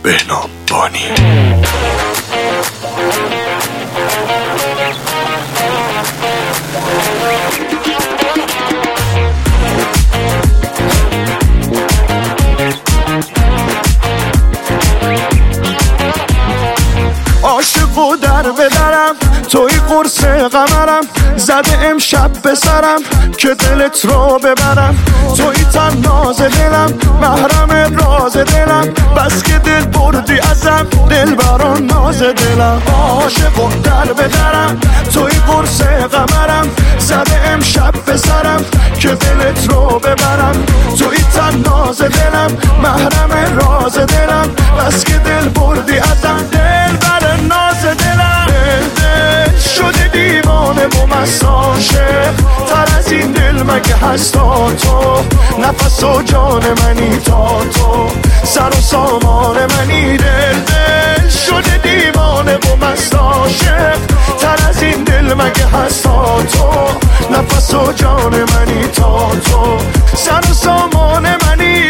بهنام بانی. عاشق و در بدرم توی قرص قمرم، زده امشب به سرم که دلت رو ببرم. توی تناز دلم، محرم راز دلم، بس که دل بردی ازم، دل بران ناز دلم. عاشق و در بدرم توی قرص قمرم، زده امشب به سرم که دلت رو ببرم. توی تناز دلم، محرم راز دلم، بس که دل بردی ازم، دل بران ناز دلم. دل شده دیوانه و مست عاشق، تر از این دل مگه هست تا تو؟ نفس و جان منی تا تو، سر و سامان منی. دل شده دیوانه و مست عاشق، تر از این دل مگه هست تا تو؟ نفس و جان منی تا تو، سر و سامان منی.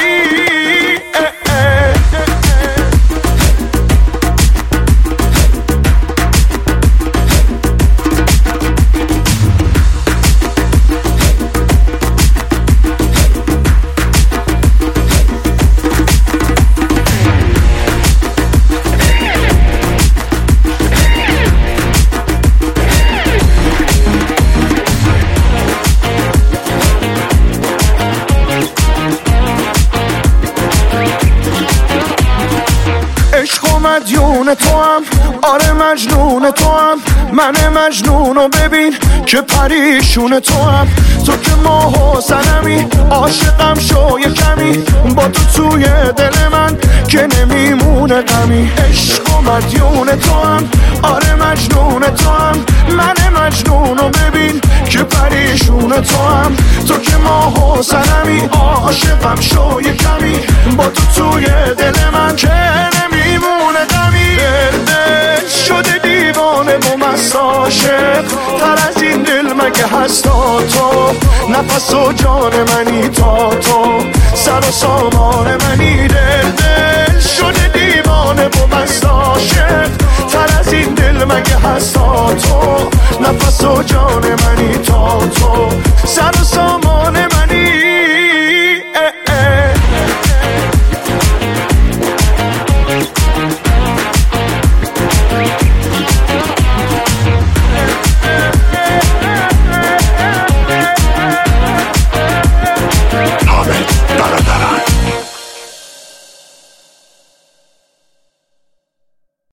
مدیون تو هم، آره مجنون تو هم، من مجنونو ببین که پریشون تو هم. تو که ماه و سنمی، عاشقم شو یه کمی، با تو توی دل من که نمیمونه غمی. عشق و مدیون تو هم، آره مجنون تو هم، من مجنونو ببین که پریشون تو هم. تو که ماه و سنمی، عاشقم شو یه کمی، با تو توی دل من که نمیمونه غمی. دل شده دیوانه و مست عاشق، تر از این دل مگه هست تا تو؟ نفس و جان منی تا تو، سر و سامان منی.